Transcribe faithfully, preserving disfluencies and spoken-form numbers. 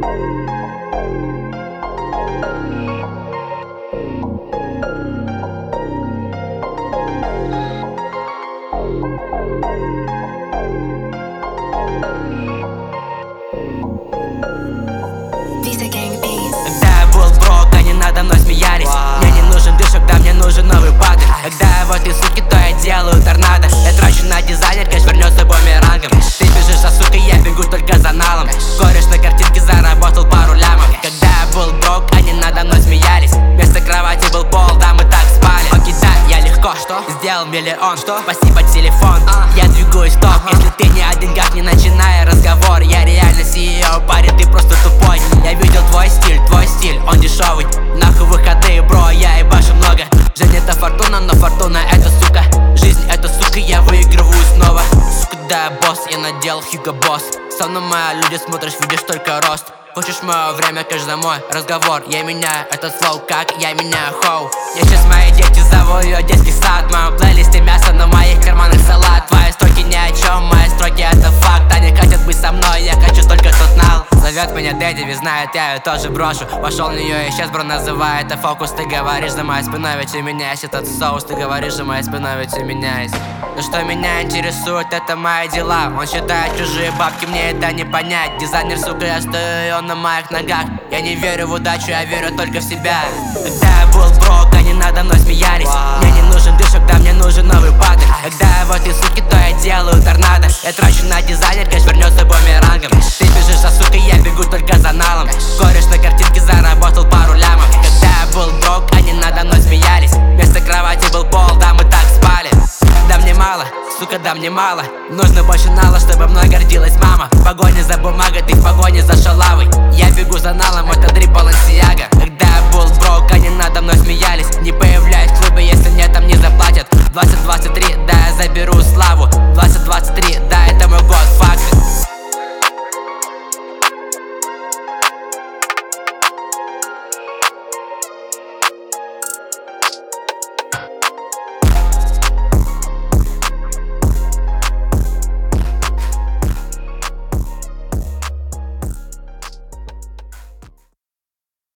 Когда я был брок, они надо мной смеялись. Мне не нужен дыш, когда мне нужен новый падаль. Когда я в этой суке, то я делаю торнадо. Я трачу на дизайнер, кэш вернется бумерангом. Ты бежишь, а сука, я бегу только за налом. Кореш на картинке заработал пару лямов. Когда я был брок, они надо мной смеялись. Вместо кровати был пол, да мы так спали. Окей, да, я легко, что? Сделал миллион, что? Спасибо, телефон, я двигаюсь топ. Если ты не о деньгах, не начинай разговор. Я реально си и о, парень, ты просто тупой. Я видел твой стиль, твой стиль, он дешевый. Нахуй выходные, бро, я ебашу много. Жизнь это фортуна, но фортуна это сука. Жизнь это сука, я выигрываю снова. Сука, да, я босс, я надел Hugo Boss. Со мной мои люди, смотришь, видишь только рост. Хочешь мое время, кэш за мой разговор. Я меняю этот флоу, как я меняю хоу. Я сейчас мои дети зову ее детский сад. В моем плейлисте мясо, но в моих карманах салат. Твои строки ни о чем, мои строки это факт. Они хотят быть со мной, я хочу только тот нал. Зовет меня Дэдди, ведь знает, я ее тоже брошу. Пошел на нее и сейчас, бро, называет это фокус. Ты говоришь за моей спиной, ведь у меня есть этот соус. Ты говоришь за моей спиной, ведь у меня есть. Но что меня интересует, это мои дела. Он считает чужие бабки, мне это не понять. Дизайнер, сука, я стою, и он на моих ногах. Я не верю в удачу, я верю только в себя. Когда я был брок, они надо мной смеялись. Мне не нужен дыш, когда мне нужен новый падаль. Когда я в этой суке, то я делаю торнадо. Я трачу на дизайнер, кэш вернется бумерангом. Ты бежишь, а сука, я бегу только за налом. Кореш на картинке заработал пару лямов. Когда я был брок, они надо мной смеялись. Вместо кровати был пол, да мы так спали. Да мне мало, сука, да мне мало. Нужно больше нала, чтобы мной гордилась мама. В погоне за бумагой, ты в погоне за шалавой. Я бегу за налом, это дрип Балансиага. Когда я был брок, они надо мной смеялись. Не